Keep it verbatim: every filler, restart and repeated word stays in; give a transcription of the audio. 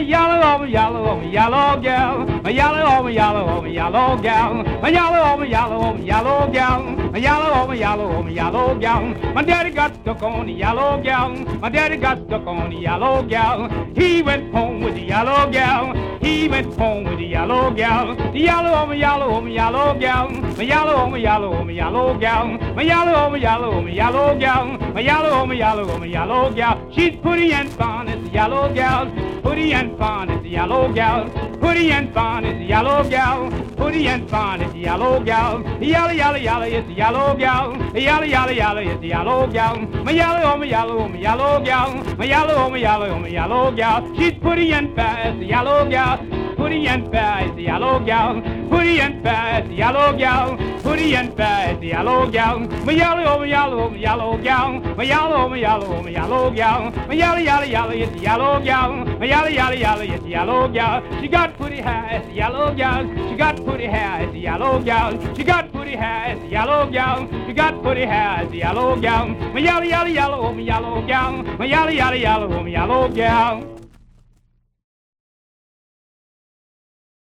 yellow, oh, yellow, oh, yellow gal. My yellow, oh, yellow, oh, yellow gal. My yellow, oh, yellow, oh, yellow gal. My yellow, oh, yellow, oh, yellow gal. My daddy got stuck on the yellow gal. My daddy got stuck on the yellow gal. He went home with the yellow gal. He went home with the yellow gal. The yellow, oh, yellow, oh, yellow gal. My yellow, oh, yellow, oh, yellow gal. My yellow, oh, yellow, oh, yellow gal. My yellow, oh, yellow, oh, yellow gal. She's pretty and fine as the yellow gal. Pretty and fine as the yellow gal. Pretty and fine as the yellow gal. Pretty and fine as the yellow gal. Yellow, yellow, yellow is the yellow gal. Yellow, yellow, yellow is the yellow gal. My yellow, oh, my yellow, oh, my yellow gal. My yellow, oh, my yellow, oh, my yellow gal. She's pretty and fair as the yellow gal. Pretty and fair as the yellow gal. Pretty and fair as the yellow gal. Pretty and fair as the yellow gal. My yellow, oh, my yellow, oh, my yellow gal. My yellow, oh, my yellow, oh, my yellow gal. My yellow, yellow, yellow is the yellow gal. My yellow, yellow, yellow is the yellow gal. She got pretty hair as the yellow gal. She got pretty hair as the yellow gal. She got pretty hair as the yellow gal. She got pretty hair as the yellow gal. My yellow, yellow, yellow, oh, my yellow gal. My yellow, yellow, yellow, oh, my yellow gal.